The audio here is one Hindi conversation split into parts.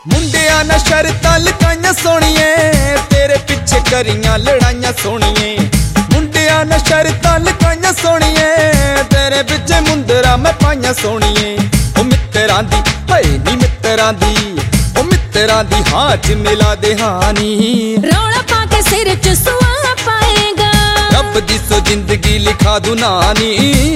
मुंडिया ना शर्तां लकाइयां सोनिए, तेरे पीछे करियां लड़ाइयां सोनिए। मुंडिया ना शर्तां लकाइयां सोनिए, तेरे पीछे मुंदरा मैं पाइयां सोनिए। ओ मित्तरां दी हाय नी मित्तरां दी, ओ मित्तरां दी हां च मिला दे हानी। रौला पाके सिर च सुआ पाएगा, रब दी सो जिंदगी लिखा दूं नानी।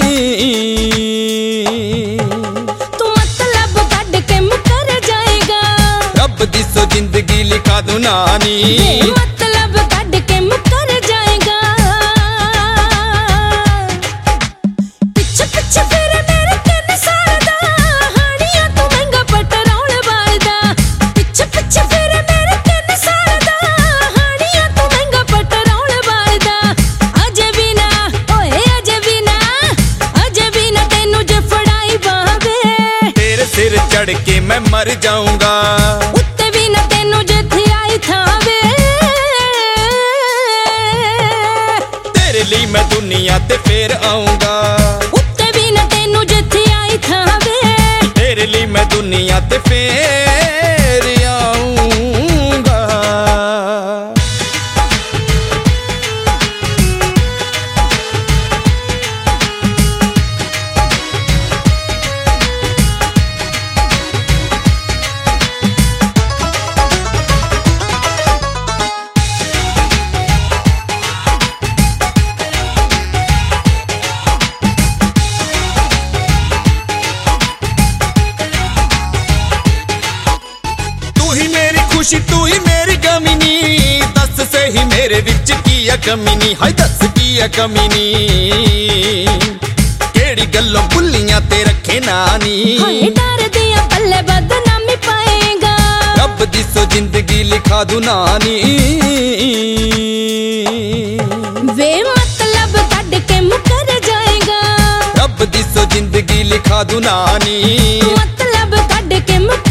तू मतलब कट के मुकर जाएगा, रब दी सो जिंदगी लिखा दूं नानी। मतलब कट के मुकर जाएगा। पिछे पिछे फिर मेरे किन सारदा, हानियां तू महंगा पटरौल बालदा। पिछे पिछे फिर मेरे किन सारदा, हानियां तू महंगा पटरौल बालदा। अजे भी ना ओए अजे भी ना तेनू जे फड़ाई बावे, तेरे सिर चढ़ के मैं मर जाऊंगा। उत्ते भी ना तेनू जे थियाई थावे। तेरे लिए मैं दुनिया ते फिर आऊंगा। उत्ते भी ना तेनू जे थियाई थावे। तेरे लिए मैं दुनिया ते फिर आऊंगा। खुशी तू ही मेरी कमी नी, दस सही मेरे विच की है कमी नी। हाय दस की है कमी नी, केड़ी गल्लों भुल्लियां ते रखे नानी। हाय डर दिया पल्ले बदनामी पाएगा, रब दी सो जिंदगी लिखा दूं नानी। वे मतलब कट के मुकर जाएगा, रब दी सो जिंदगी लिखा दूं नानी। मतलब कट के मुकर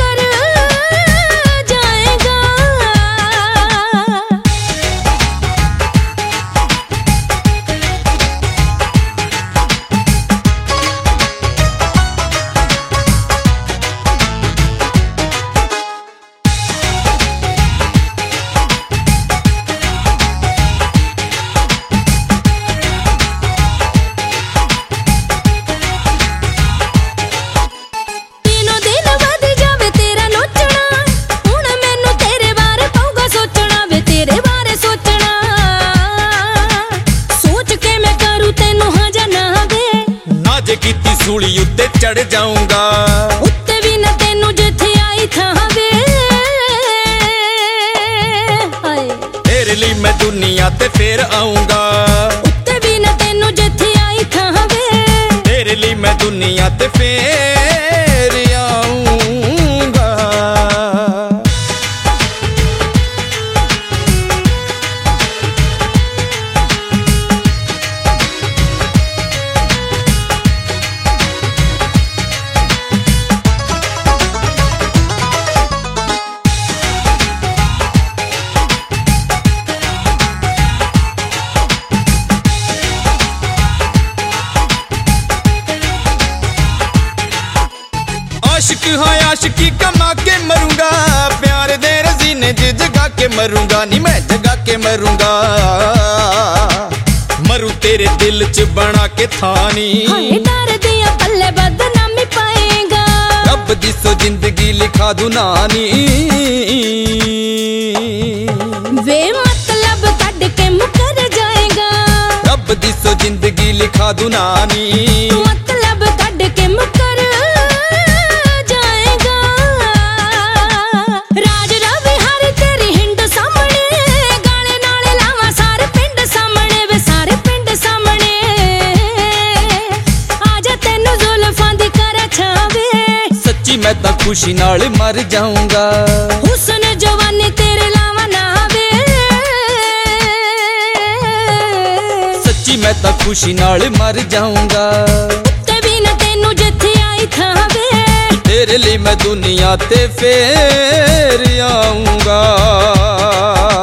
सूली उत्ते चढ़ जाऊंगा। उत्ते भी ना तेनू जिथे आई थावे। तेरे लिए मैं दुनिया ते फिर आऊंगा। उत्ते भी ना तेनू जिथे आई थावे। तेरे लिए मैं दुनिया ते फिर आऊंगा। आशिक हाँ आशिकी कमा के मरूंगा, प्यार दे रजीने जगा के मरूंगा। नी मैं जगा के मरूंगा, मरू तेरे दिल च बना के थानी। हाय डर दिया पल्ले बदनामी पाएगा, रब दी सो जिंदगी लिखा दूं नानी। वे मतलब कट के मुकर जाएगा, रब दी सो जिंदगी लिखा दूं नानी। मतलब कट के मुकर मैं तां खुशी नाल मर जाऊंगा। हुस्न जवानी तेरे लावा ना वे, सच्ची मैं तां खुशी नाल मर जाऊंगा। उत्ते भी ना तेनू जिथे आई थावे। तेरे लिए मैं दुनिया ते फिर आऊंगा।